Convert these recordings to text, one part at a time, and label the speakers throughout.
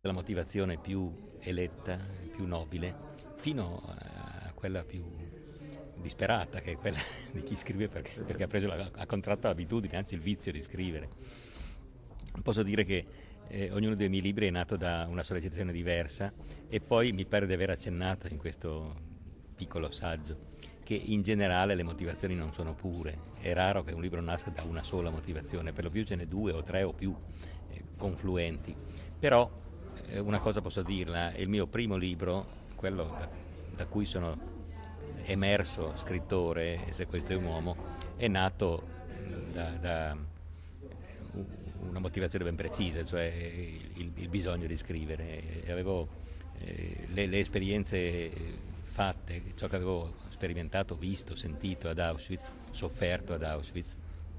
Speaker 1: la motivazione più eletta, più nobile, fino a quella più disperata, che è quella di chi scrive perché ha contratto l'abitudine, anzi il vizio di scrivere. Posso dire che ognuno dei miei libri è nato da una sollecitazione diversa, e poi mi pare di aver accennato in questo piccolo saggio che in generale le motivazioni non sono pure. È raro che un libro nasca da una sola motivazione, per lo più ce ne due o tre o più confluenti. Però una cosa posso dirla: il mio primo libro, quello da cui sono emerso scrittore, e Se questo è un uomo, è nato da una motivazione ben precisa, cioè il bisogno di scrivere. E avevo le esperienze fatte, ciò che avevo sperimentato, visto, sentito ad Auschwitz, sofferto ad Auschwitz,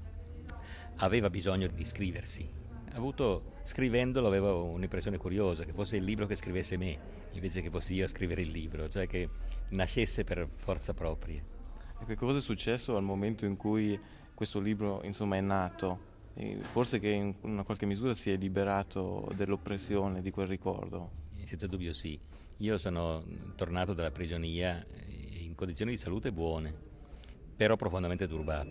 Speaker 1: aveva bisogno di scriversi. Scrivendolo avevo un'impressione curiosa, che fosse il libro che scrivesse me, invece che fossi io a scrivere il libro, cioè che nascesse per forza propria.
Speaker 2: E che cosa è successo al momento in cui questo libro, insomma, è nato? E forse che in una qualche misura si è liberato dell'oppressione di quel ricordo?
Speaker 1: Senza dubbio sì. Io sono tornato dalla prigionia in condizioni di salute buone, però profondamente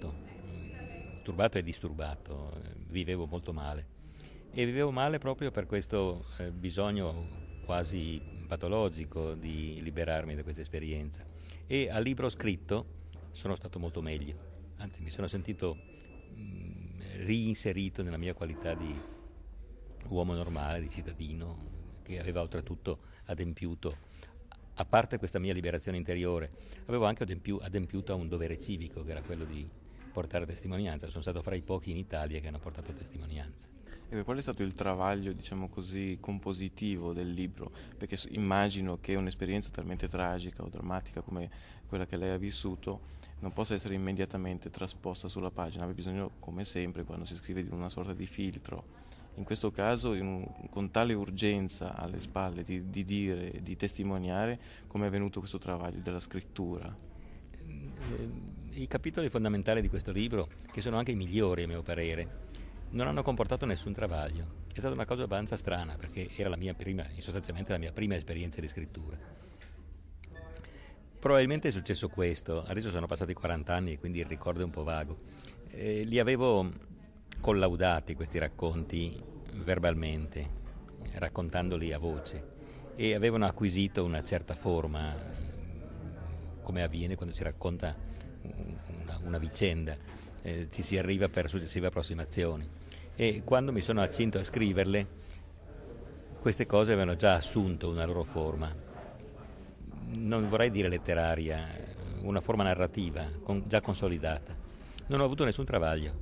Speaker 1: turbato e disturbato, vivevo molto male. E vivevo male proprio per questo bisogno quasi patologico di liberarmi da questa esperienza. E a libro scritto sono stato molto meglio, anzi mi sono sentito reinserito nella mia qualità di uomo normale, di cittadino, che aveva oltretutto adempiuto, a parte questa mia liberazione interiore, avevo anche adempiuto a un dovere civico, che era quello di portare testimonianza. Sono stato fra i pochi in Italia che hanno portato testimonianza.
Speaker 2: E qual è stato il travaglio, diciamo così, compositivo del libro? Perché immagino che un'esperienza talmente tragica o drammatica come quella che lei ha vissuto non possa essere immediatamente trasposta sulla pagina, ha bisogno, come sempre, quando si scrive, di una sorta di filtro. In questo caso, con tale urgenza alle spalle di dire, di testimoniare, come è venuto questo travaglio della scrittura?
Speaker 1: I capitoli fondamentali di questo libro, che sono anche i migliori a mio parere, non hanno comportato nessun travaglio. È stata una cosa abbastanza strana, perché era sostanzialmente la mia prima esperienza di scrittura. Probabilmente è successo questo: adesso sono passati 40 anni e quindi il ricordo è un po' vago. Li avevo collaudati questi racconti verbalmente, raccontandoli a voce, e avevano acquisito una certa forma, come avviene quando si racconta una vicenda. Ci si arriva per successive approssimazioni, e quando mi sono accinto a scriverle queste cose avevano già assunto una loro forma, non vorrei dire letteraria, una forma narrativa già consolidata. Non ho avuto nessun travaglio,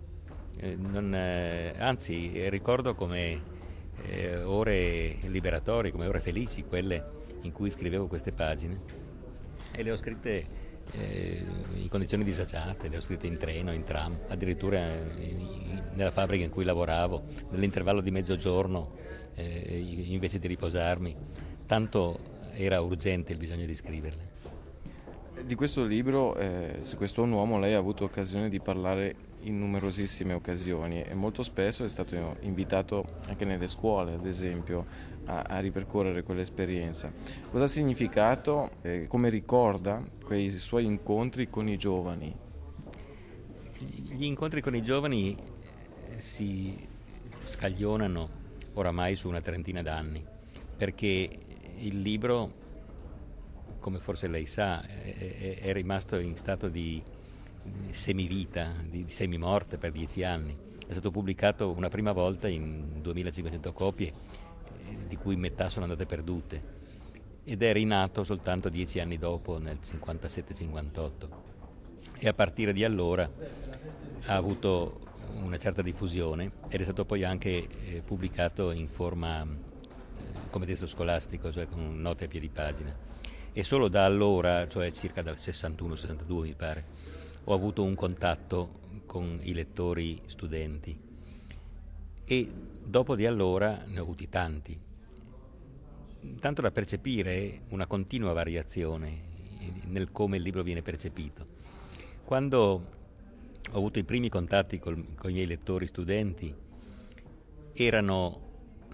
Speaker 1: anzi ricordo come ore liberatorie, come ore felici, quelle in cui scrivevo queste pagine, e le ho scritte in condizioni disagiate, le ho scritte in treno, in tram, addirittura nella fabbrica in cui lavoravo, nell'intervallo di mezzogiorno, invece di riposarmi, tanto era urgente il bisogno di scriverle.
Speaker 2: Di questo libro, Se questo è un uomo, lei ha avuto occasione di parlare in numerosissime occasioni e molto spesso è stato invitato anche nelle scuole, ad esempio, a ripercorrere quell'esperienza. Cosa ha significato, come ricorda quei suoi incontri con i giovani?
Speaker 1: Gli incontri con i giovani si scaglionano oramai su una trentina d'anni, perché il libro, come forse lei sa, è rimasto in stato di semivita, di semimorte per 10 anni. È stato pubblicato una prima volta in 2500 copie, di cui metà sono andate perdute, ed è rinato soltanto 10 anni dopo, nel 57-58, e a partire di allora ha avuto una certa diffusione ed è stato poi anche pubblicato in forma come testo scolastico, cioè con note a piedi pagina. E solo da allora, cioè circa dal 61-62 mi pare, ho avuto un contatto con i lettori studenti, e dopo di allora ne ho avuti tanti, tanto da percepire una continua variazione nel come il libro viene percepito. Quando ho avuto i primi contatti con i miei lettori studenti, erano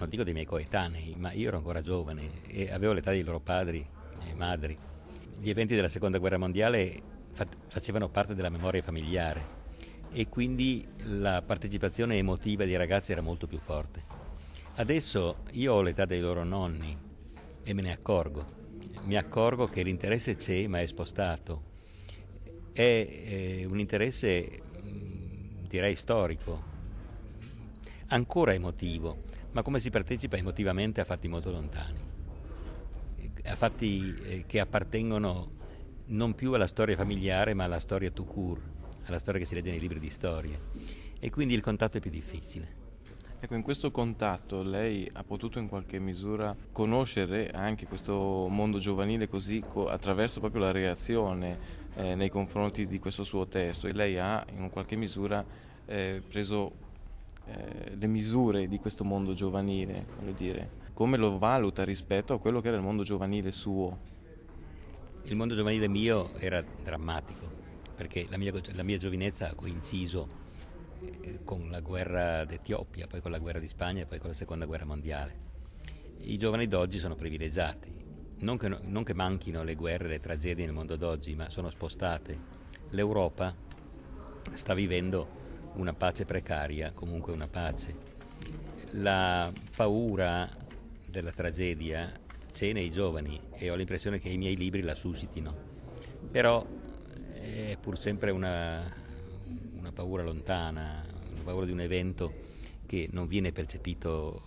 Speaker 1: non dico dei miei coetanei, ma io ero ancora giovane e avevo l'età dei loro padri e madri. Gli eventi della seconda guerra mondiale facevano parte della memoria familiare e quindi la partecipazione emotiva dei ragazzi era molto più forte. Adesso io ho l'età dei loro nonni e me ne accorgo. Mi accorgo che l'interesse c'è, ma è spostato. È un interesse, direi, storico, ancora emotivo, ma come si partecipa emotivamente a fatti molto lontani, a fatti che appartengono non più alla storia familiare, ma alla storia tout court, alla storia che si legge nei libri di storia, e quindi il contatto è più difficile.
Speaker 2: Ecco, in questo contatto lei ha potuto in qualche misura conoscere anche questo mondo giovanile così attraverso proprio la reazione nei confronti di questo suo testo, e lei ha in qualche misura preso le misure di questo mondo giovanile, voglio dire, come lo valuta rispetto a quello che era il mondo giovanile suo?
Speaker 1: Il mondo giovanile mio era drammatico, perché la mia giovinezza ha coinciso con la guerra d'Etiopia, poi con la guerra di Spagna e poi con la seconda guerra mondiale. I giovani d'oggi sono privilegiati, non che manchino le guerre e le tragedie nel mondo d'oggi, ma sono spostate. L'Europa sta vivendo una pace precaria, comunque una pace. La paura della tragedia c'è nei giovani e ho l'impressione che i miei libri la suscitino, però è pur sempre una paura lontana, una paura di un evento che non viene percepito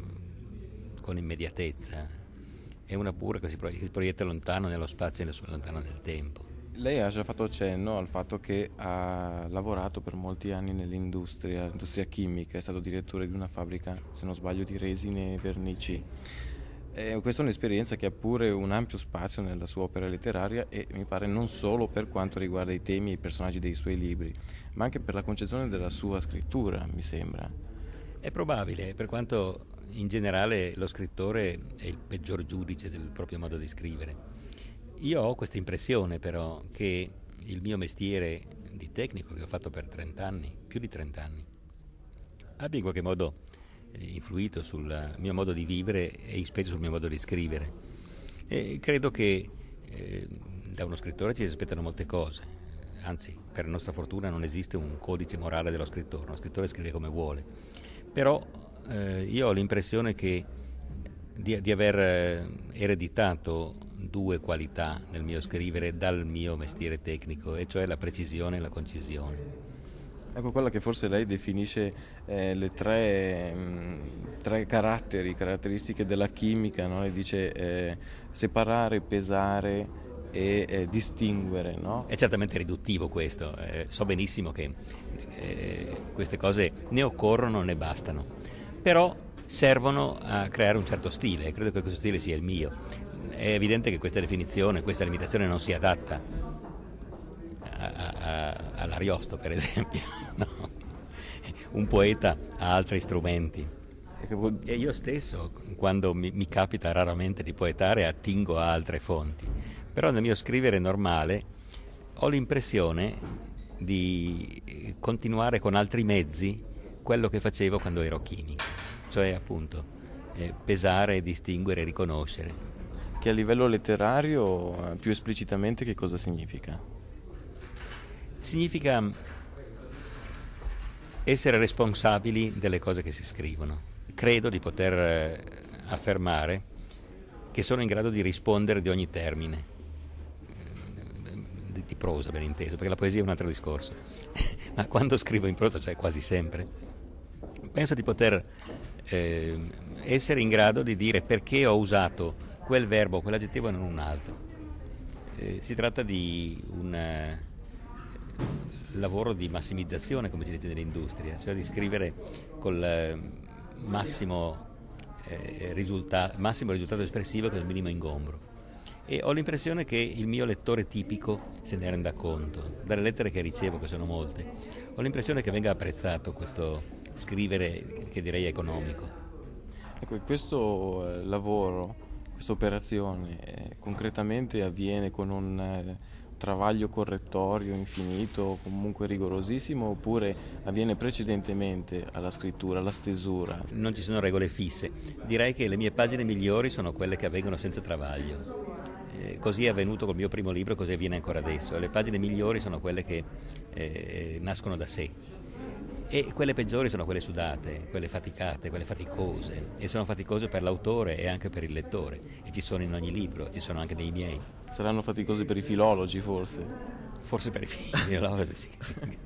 Speaker 1: con immediatezza, è una paura che si proietta lontano nello spazio e lontano nel tempo.
Speaker 2: Lei ha già fatto cenno al fatto che ha lavorato per molti anni nell'industria chimica, è stato direttore di una fabbrica, se non sbaglio, di resine e vernici. Questa è un'esperienza che ha pure un ampio spazio nella sua opera letteraria e mi pare non solo per quanto riguarda i temi e i personaggi dei suoi libri, ma anche per la concezione della sua scrittura, mi sembra.
Speaker 1: È probabile, per quanto in generale lo scrittore è il peggior giudice del proprio modo di scrivere. Io ho questa impressione però che il mio mestiere di tecnico, che ho fatto per 30 anni, più di 30 anni, abbia in qualche modo influito sul mio modo di vivere e in specie sul mio modo di scrivere. E credo che da uno scrittore ci si aspettano molte cose, anzi, per nostra fortuna non esiste un codice morale dello scrittore, uno scrittore scrive come vuole, però io ho l'impressione che di aver ereditato due qualità nel mio scrivere dal mio mestiere tecnico, e cioè la precisione e la concisione.
Speaker 2: Ecco, quella che forse lei definisce le tre caratteristiche della chimica, no? Lei dice separare, pesare e distinguere, no?
Speaker 1: È certamente riduttivo questo, so benissimo che queste cose né occorrono né bastano, però servono a creare un certo stile, e credo che questo stile sia il mio. È evidente che questa definizione, questa limitazione non si adatta all'Ariosto, per esempio, no? Un poeta ha altri strumenti e io stesso, quando mi capita raramente di poetare, attingo a altre fonti, però nel mio scrivere normale ho l'impressione di continuare con altri mezzi quello che facevo quando ero chimico, cioè appunto pesare, distinguere, riconoscere.
Speaker 2: Che a livello letterario, più esplicitamente, che cosa significa?
Speaker 1: Significa essere responsabili delle cose che si scrivono. Credo di poter affermare che sono in grado di rispondere di ogni termine, di prosa ben inteso, perché la poesia è un altro discorso, ma quando scrivo in prosa, cioè quasi sempre, penso di poter essere in grado di dire perché ho usato quel verbo, quell'aggettivo e non un altro. Si tratta di un lavoro di massimizzazione, come si dice nell'industria, cioè di scrivere col massimo risultato espressivo con il minimo ingombro. E ho l'impressione che il mio lettore tipico se ne renda conto, dalle lettere che ricevo, che sono molte, ho l'impressione che venga apprezzato questo scrivere, che direi economico.
Speaker 2: Ecco, questo lavoro, questa operazione concretamente avviene con un travaglio correttorio infinito, comunque rigorosissimo, oppure avviene precedentemente alla scrittura, alla stesura?
Speaker 1: Non ci sono regole fisse. Direi che le mie pagine migliori sono quelle che avvengono senza travaglio. Così è avvenuto col mio primo libro, così avviene ancora adesso. Le pagine migliori sono quelle che nascono da sé. E quelle peggiori sono quelle sudate, quelle faticate, quelle faticose. E sono faticose per l'autore e anche per il lettore. E ci sono in ogni libro, ci sono anche nei miei.
Speaker 2: Saranno faticose per i filologi, forse?
Speaker 1: Forse per i filologi, sì.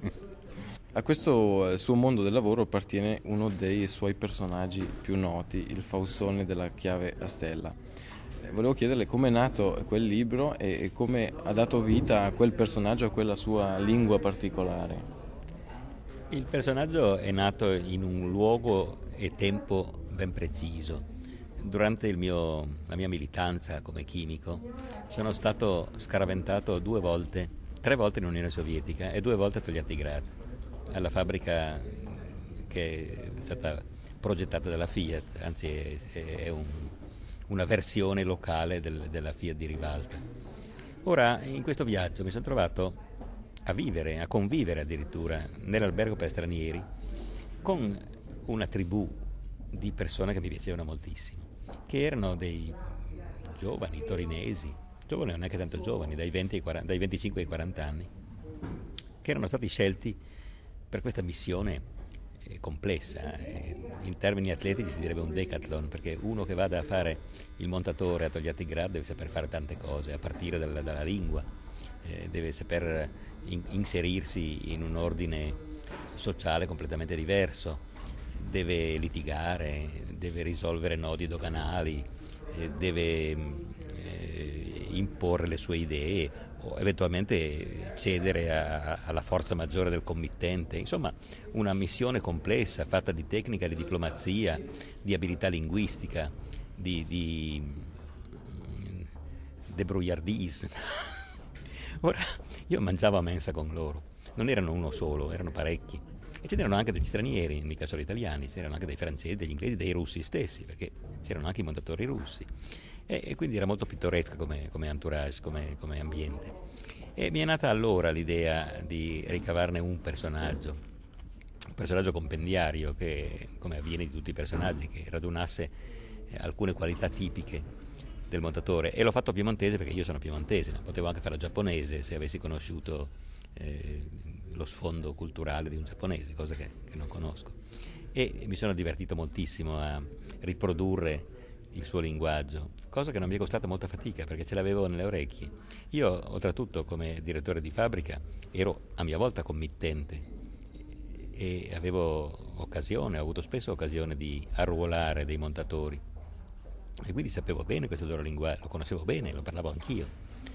Speaker 2: A questo suo mondo del lavoro appartiene uno dei suoi personaggi più noti, il Faussone della chiave a stella. Volevo chiederle come è nato quel libro e come ha dato vita a quel personaggio, a quella sua lingua particolare.
Speaker 1: Il personaggio è nato in un luogo e tempo ben preciso. Durante la mia militanza come chimico sono stato scaraventato 3 volte in Unione Sovietica e 2 volte a Togliattigrad, alla fabbrica che è stata progettata dalla Fiat, anzi è una versione locale della Fiat di Rivalta. Ora, in questo viaggio mi sono trovato a vivere, a convivere addirittura nell'albergo per stranieri con una tribù di persone che mi piacevano moltissimo, che erano dei giovani torinesi, giovani non neanche tanto giovani, dai 25 ai 40 anni, che erano stati scelti per questa missione complessa. In termini atletici si direbbe un decathlon, perché uno che vada a fare il montatore a Togliattigrad deve saper fare tante cose, a partire dalla lingua, deve saper inserirsi in un ordine sociale completamente diverso, deve litigare, deve risolvere nodi doganali, deve imporre le sue idee o eventualmente cedere alla forza maggiore del committente. Insomma, una missione complessa fatta di tecnica, di diplomazia, di abilità linguistica, di debrouillardise. Ora, io mangiavo a mensa con loro, non erano uno solo, erano parecchi. E ce n'erano anche degli stranieri, mica solo italiani, c'erano anche dei francesi, degli inglesi, dei russi stessi, perché c'erano anche i montatori russi. E quindi era molto pittoresca come entourage, come ambiente. E mi è nata allora l'idea di ricavarne un personaggio compendiario che, come avviene di tutti i personaggi, che radunasse alcune qualità tipiche del montatore. E l'ho fatto piemontese perché io sono piemontese, ma potevo anche farlo giapponese se avessi conosciuto lo sfondo culturale di un giapponese, cosa che non conosco. E mi sono divertito moltissimo a riprodurre il suo linguaggio, cosa che non mi è costata molta fatica perché ce l'avevo nelle orecchie. Io, oltretutto, come direttore di fabbrica, ero a mia volta committente e ho avuto spesso occasione di arruolare dei montatori e quindi sapevo bene questo loro linguaggio, lo conoscevo bene, lo parlavo anch'io,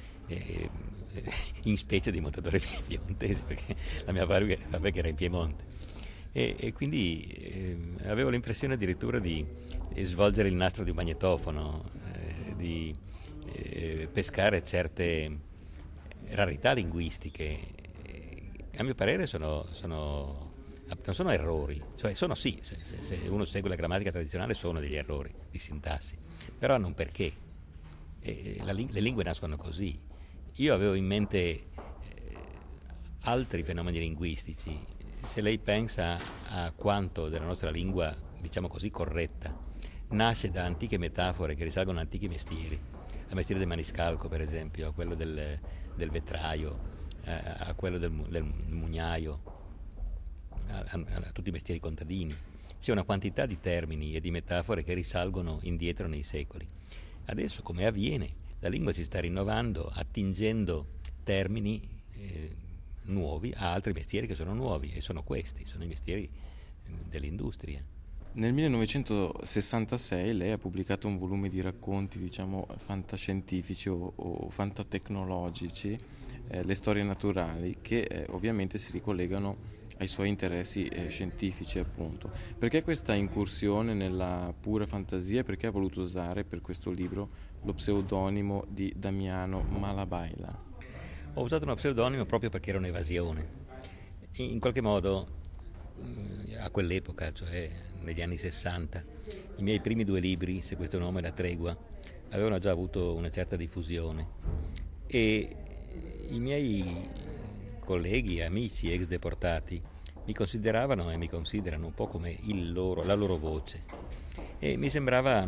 Speaker 1: in specie dei montatori piemontesi, perché la mia fabbrica era in Piemonte. E quindi avevo l'impressione addirittura di svolgere il nastro di un magnetofono, di pescare certe rarità linguistiche. A mio parere non sono errori, cioè sono sì, se uno segue la grammatica tradizionale sono degli errori di sintassi, però hanno un perché. Le lingue nascono così. Io avevo in mente altri fenomeni linguistici. Se lei pensa a quanto della nostra lingua, diciamo così, corretta, nasce da antiche metafore che risalgono a antichi mestieri, al mestiere del maniscalco per esempio, a quello del vetraio, a quello del mugnaio, a tutti i mestieri contadini. C'è una quantità di termini e di metafore che risalgono indietro nei secoli. Adesso, come avviene, la lingua si sta rinnovando, attingendo termini nuovi a altri mestieri che sono nuovi, e sono i mestieri dell'industria.
Speaker 2: Nel 1966 lei ha pubblicato un volume di racconti, diciamo, fantascientifici o fantatecnologici, le storie naturali, che ovviamente si ricollegano ai suoi interessi scientifici, appunto. Perché questa incursione nella pura fantasia e perché ha voluto usare per questo libro lo pseudonimo di Damiano Malabaila?
Speaker 1: Ho usato uno pseudonimo proprio perché era un'evasione. In qualche modo, a quell'epoca, cioè negli anni 60, i miei primi 2 libri, Se questo nome è la tregua, avevano già avuto una certa diffusione e i miei colleghi, amici, ex deportati mi consideravano e mi considerano un po' come la loro voce, e mi sembrava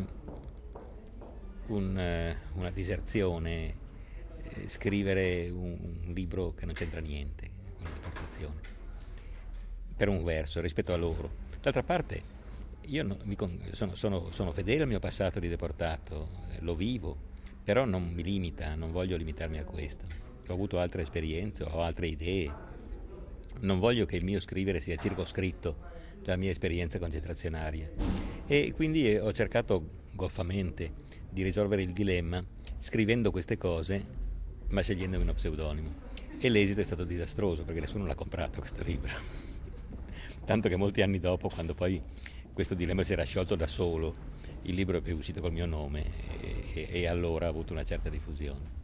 Speaker 1: una diserzione scrivere un libro che non c'entra niente con la deportazione, per un verso, rispetto a loro. D'altra parte io sono fedele al mio passato di deportato, lo vivo, però non voglio limitarmi a questo. Ho avuto altre esperienze, ho altre idee, non voglio che il mio scrivere sia circoscritto dalla mia esperienza concentrazionaria, e quindi ho cercato goffamente di risolvere il dilemma scrivendo queste cose ma scegliendomi uno pseudonimo, e l'esito è stato disastroso perché nessuno l'ha comprato questo libro. Tanto che molti anni dopo, quando poi questo dilemma si era sciolto da solo, il libro è uscito col mio nome e allora ha avuto una certa diffusione.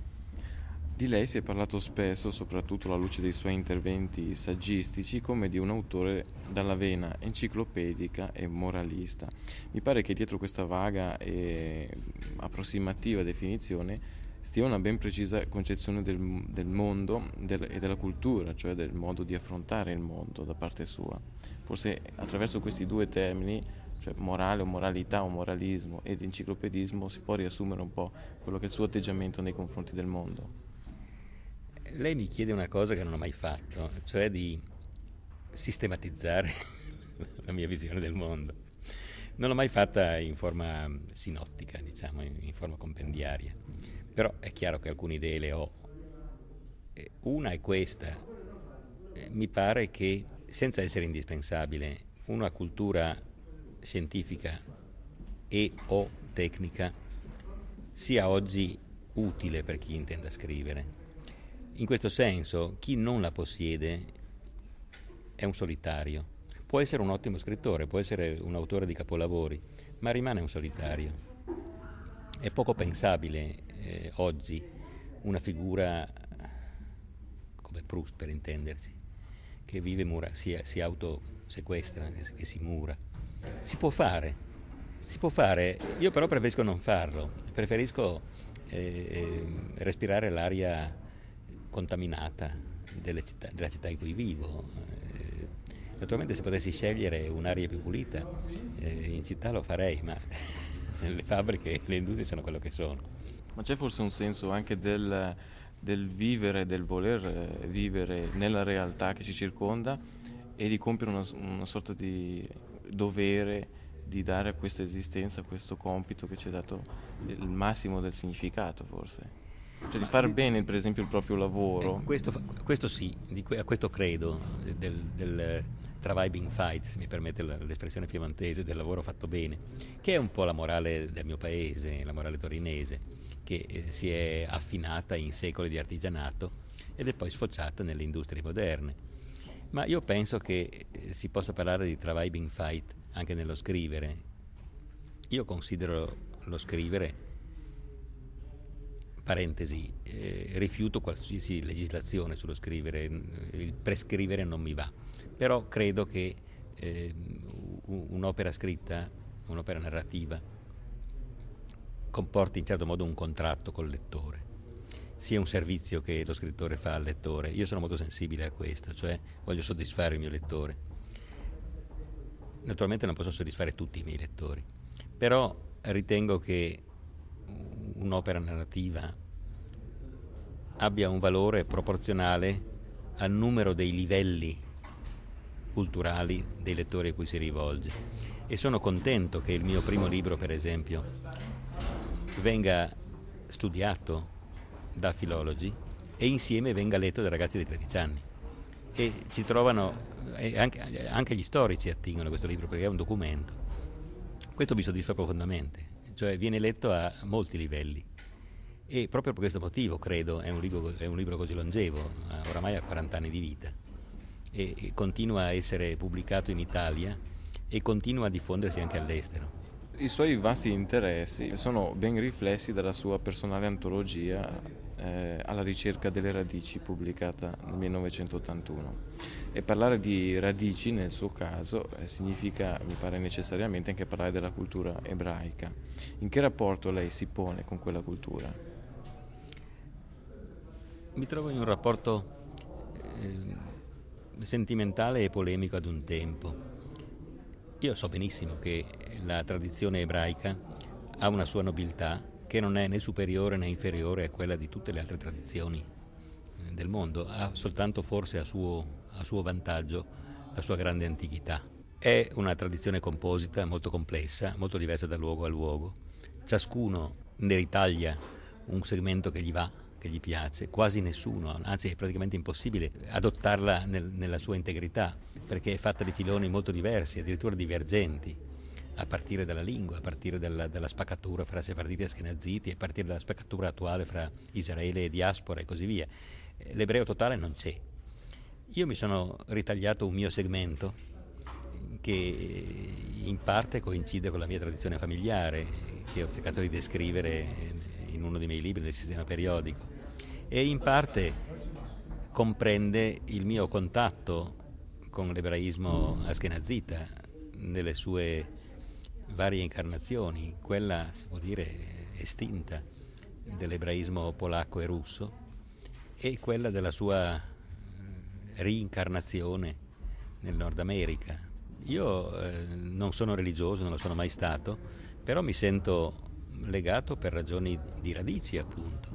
Speaker 2: Di lei si è parlato spesso, soprattutto alla luce dei suoi interventi saggistici, come di un autore dalla vena enciclopedica e moralista. Mi pare che dietro questa vaga e approssimativa definizione stia una ben precisa concezione del mondo e della cultura, cioè del modo di affrontare il mondo da parte sua. Forse attraverso questi due termini, cioè morale o moralità o moralismo ed enciclopedismo, si può riassumere un po' quello che è il suo atteggiamento nei confronti del mondo.
Speaker 1: Lei mi chiede una cosa che non ho mai fatto, cioè di sistematizzare la mia visione del mondo. Non l'ho mai fatta in forma sinottica, diciamo, in forma compendiaria, però è chiaro che alcune idee le ho. Una è questa: mi pare che, senza essere indispensabile, una cultura scientifica e o tecnica sia oggi utile per chi intenda scrivere. In questo senso, chi non la possiede è un solitario. Può essere un ottimo scrittore, può essere un autore di capolavori, ma rimane un solitario. È poco pensabile oggi una figura come Proust, per intenderci, che vive si autosequestra, che si mura. Si può fare, io però preferisco non farlo, preferisco respirare l'aria contaminata della città in cui vivo. Naturalmente, se potessi scegliere un'aria più pulita in città lo farei, ma le fabbriche e le industrie sono quello che sono.
Speaker 2: Ma c'è forse un senso anche del vivere, del voler vivere nella realtà che ci circonda e di compiere una sorta di dovere di dare a questa esistenza, a questo compito che ci ha dato il massimo del significato, forse? Cioè di far bene, per esempio, il proprio lavoro.
Speaker 1: Questo sì, a questo credo, del travail bien fait, se mi permette l'espressione piemontese, del lavoro fatto bene, che è un po' la morale del mio paese, la morale torinese, che si è affinata in secoli di artigianato ed è poi sfociata nelle industrie moderne. Ma io penso che si possa parlare di travail bien fait anche nello scrivere. Io considero lo scrivere, parentesi, rifiuto qualsiasi legislazione sullo scrivere, il prescrivere non mi va, però credo che un'opera scritta, un'opera narrativa, comporti in certo modo un contratto col lettore, sia un servizio che lo scrittore fa al lettore. Io sono molto sensibile a questo, cioè voglio soddisfare il mio lettore. Naturalmente non posso soddisfare tutti i miei lettori, però ritengo che un'opera narrativa abbia un valore proporzionale al numero dei livelli culturali dei lettori a cui si rivolge, e sono contento che il mio primo libro, per esempio, venga studiato da filologi e insieme venga letto dai ragazzi di 13 anni, e ci trovano, anche gli storici attingono a questo libro perché è un documento. Questo mi soddisfa profondamente, cioè viene letto a molti livelli, e proprio per questo motivo credo è un libro così longevo, oramai ha 40 anni di vita, e continua a essere pubblicato in Italia e continua a diffondersi anche all'estero.
Speaker 2: I suoi vasti interessi sono ben riflessi dalla sua personale antologia alla ricerca delle radici, pubblicata nel 1981. E parlare di radici nel suo caso significa, mi pare necessariamente, anche parlare della cultura ebraica. In che rapporto lei si pone con quella cultura?
Speaker 1: Mi trovo in un rapporto sentimentale e polemico ad un tempo. Io so benissimo che la tradizione ebraica ha una sua nobiltà che non è né superiore né inferiore a quella di tutte le altre tradizioni del mondo, ha soltanto forse a suo vantaggio la sua grande antichità. È una tradizione composita, molto complessa, molto diversa da luogo a luogo. Ciascuno ne ritaglia un segmento che gli va, che gli piace, quasi nessuno, anzi è praticamente impossibile adottarla nella sua integrità, perché è fatta di filoni molto diversi, addirittura divergenti, a partire dalla lingua, a partire dalla spaccatura fra sefarditi e askenaziti, a partire dalla spaccatura attuale fra Israele e diaspora e così via. L'ebreo totale non c'è. Io mi sono ritagliato un mio segmento che in parte coincide con la mia tradizione familiare, che ho cercato di descrivere in uno dei miei libri del sistema periodico, e in parte comprende il mio contatto con l'ebraismo askenazita nelle sue varie incarnazioni, quella si può dire estinta dell'ebraismo polacco e russo e quella della sua reincarnazione nel Nord America. Io non sono religioso, non lo sono mai stato, però mi sento legato per ragioni di radici, appunto,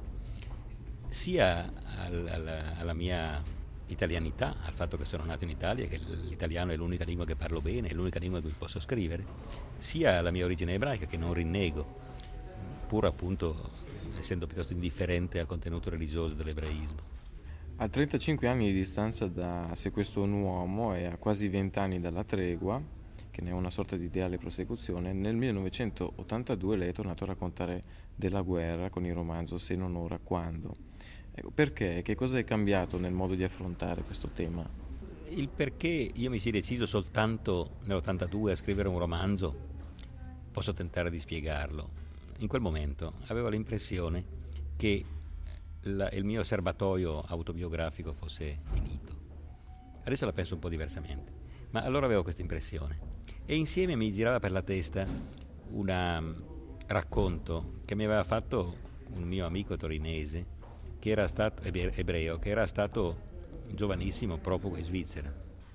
Speaker 1: sia alla mia italianità, al fatto che sono nato in Italia, che l'italiano è l'unica lingua che parlo bene, è l'unica lingua in cui posso scrivere, sia alla mia origine ebraica, che non rinnego, pur appunto essendo piuttosto indifferente al contenuto religioso dell'ebraismo.
Speaker 2: A 35 anni di distanza da Se questo è un uomo e a quasi 20 anni dalla tregua, che ne è una sorta di ideale prosecuzione, nel 1982 lei è tornato a raccontare della guerra con il romanzo Se non ora, quando. Ecco, perché? Che cosa è cambiato nel modo di affrontare questo tema?
Speaker 1: Il perché io mi sia deciso soltanto nell'82 a scrivere un romanzo, posso tentare di spiegarlo. In quel momento avevo l'impressione che il mio serbatoio autobiografico fosse finito. Adesso la penso un po' diversamente, ma allora avevo questa impressione. E insieme mi girava per la testa un racconto che mi aveva fatto un mio amico torinese, che era stato ebreo, che era stato giovanissimo profugo in Svizzera.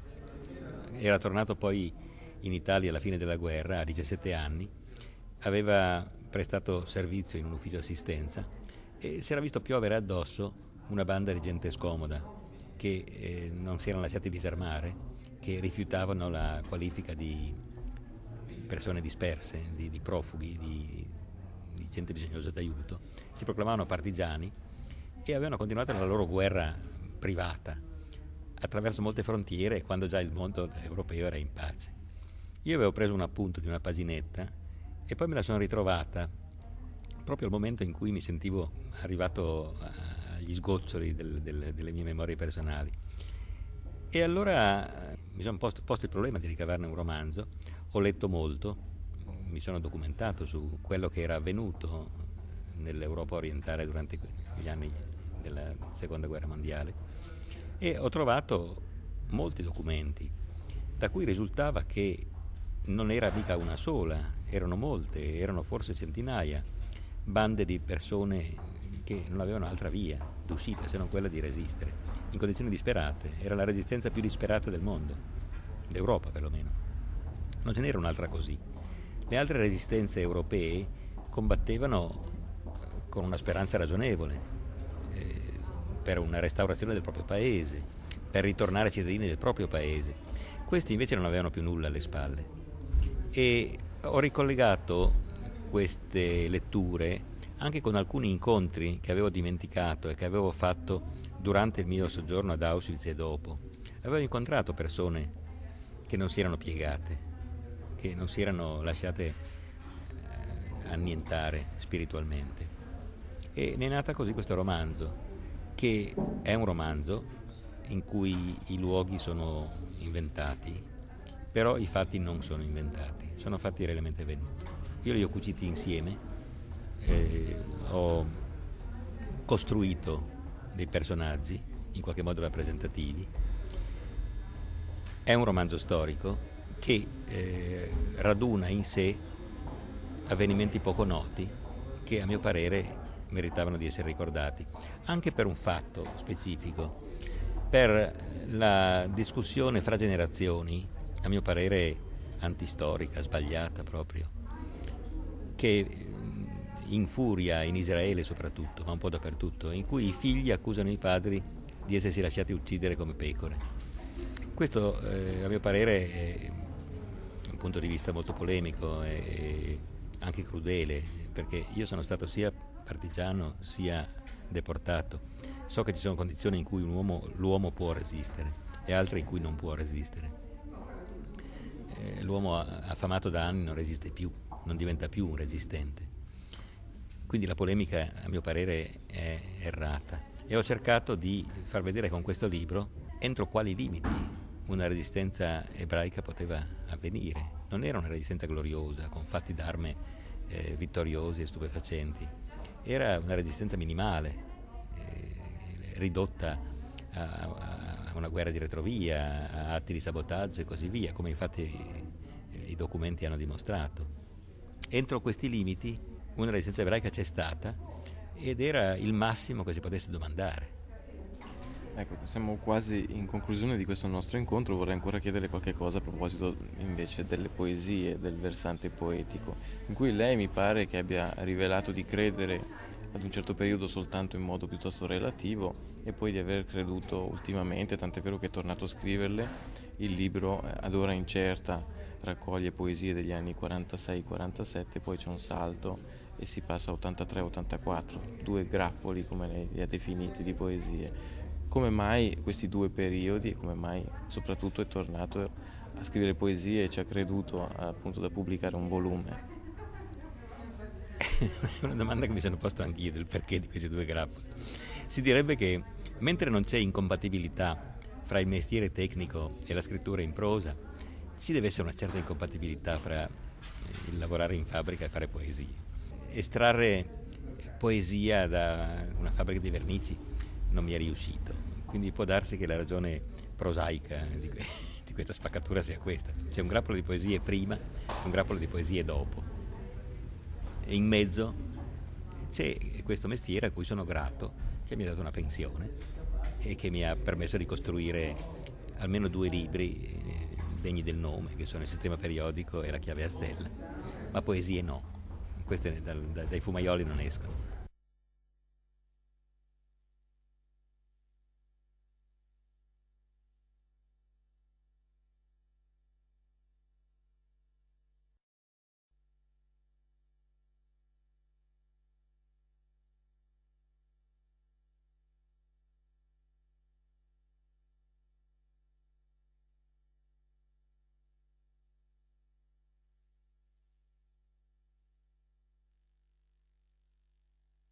Speaker 1: Era tornato poi in Italia alla fine della guerra, a 17 anni, aveva prestato servizio in un ufficio assistenza e si era visto piovere addosso una banda di gente scomoda che non si erano lasciati disarmare, che rifiutavano la qualifica di persone disperse, di profughi, di gente bisognosa d'aiuto. Si proclamavano partigiani e avevano continuato la loro guerra privata attraverso molte frontiere, quando già il mondo europeo era in pace. Io avevo preso un appunto di una paginetta e poi me la sono ritrovata proprio al momento in cui mi sentivo arrivato agli sgoccioli delle mie memorie personali. E allora mi sono posto il problema di ricavarne un romanzo, ho letto molto, mi sono documentato su quello che era avvenuto nell'Europa orientale durante gli anni della Seconda Guerra Mondiale e ho trovato molti documenti da cui risultava che non era mica una sola, erano molte, erano forse centinaia, bande di persone che non avevano altra via d'uscita se non quella di resistere, in condizioni disperate. Era la resistenza più disperata del mondo, d'Europa perlomeno. Non ce n'era un'altra così. Le altre resistenze europee combattevano con una speranza ragionevole, per una restaurazione del proprio paese, per ritornare cittadini del proprio paese. Questi invece non avevano più nulla alle spalle. E ho ricollegato queste letture anche con alcuni incontri che avevo dimenticato e che avevo fatto durante il mio soggiorno ad Auschwitz e dopo. Avevo incontrato persone che non si erano piegate, che non si erano lasciate annientare spiritualmente. E ne è nata così questo romanzo, che è un romanzo in cui i luoghi sono inventati, però i fatti non sono inventati, sono fatti realmente avvenuti. Io li ho cuciti insieme, ho costruito dei personaggi in qualche modo rappresentativi. È un romanzo storico che raduna in sé avvenimenti poco noti che a mio parere meritavano di essere ricordati, anche per un fatto specifico, per la discussione fra generazioni, a mio parere antistorica, sbagliata proprio, che infuria in Israele soprattutto, ma un po' dappertutto, in cui i figli accusano i padri di essersi lasciati uccidere come pecore. Questo a mio parere è un punto di vista molto polemico e anche crudele, perché io sono stato sia partigiano sia deportato. So che ci sono condizioni in cui l'uomo può resistere e altre in cui non può resistere. L'uomo affamato da anni non resiste più, non diventa più un resistente. Quindi la polemica, a mio parere, è errata. E ho cercato di far vedere con questo libro entro quali limiti una resistenza ebraica poteva avvenire. Non era una resistenza gloriosa, con fatti d'arme vittoriosi e stupefacenti. Era una resistenza minimale, ridotta a una guerra di retrovia, a atti di sabotaggio e così via, come infatti i documenti hanno dimostrato. Entro questi limiti una resistenza ebraica c'è stata ed era il massimo che si potesse domandare.
Speaker 2: Ecco, siamo quasi in conclusione di questo nostro incontro. Vorrei ancora chiederle qualche cosa a proposito invece delle poesie, del versante poetico, in cui lei mi pare che abbia rivelato di credere ad un certo periodo soltanto in modo piuttosto relativo e poi di aver creduto ultimamente, tant'è vero che è tornato a scriverle. Il libro ad ora incerta raccoglie poesie degli anni 46-47, poi c'è un salto e si passa a 83-84, 2 grappoli come lei li ha definiti di poesie. Come mai questi 2 periodi, come mai soprattutto è tornato a scrivere poesie e ci ha creduto appunto da pubblicare un volume?
Speaker 1: È una domanda che mi sono posto anch'io, del perché di questi 2 grappoli. Si direbbe che mentre non c'è incompatibilità fra il mestiere tecnico e la scrittura in prosa, ci deve essere una certa incompatibilità fra il lavorare in fabbrica e fare poesie. Estrarre poesia da una fabbrica di vernici non mi è riuscito, quindi può darsi che la ragione prosaica di questa spaccatura sia questa. C'è un grappolo di poesie prima e un grappolo di poesie dopo, e in mezzo c'è questo mestiere a cui sono grato, che mi ha dato una pensione e che mi ha permesso di costruire almeno 2 libri degni del nome, che sono Il sistema periodico e La chiave a stella, ma poesie no, queste dai fumaioli non escono.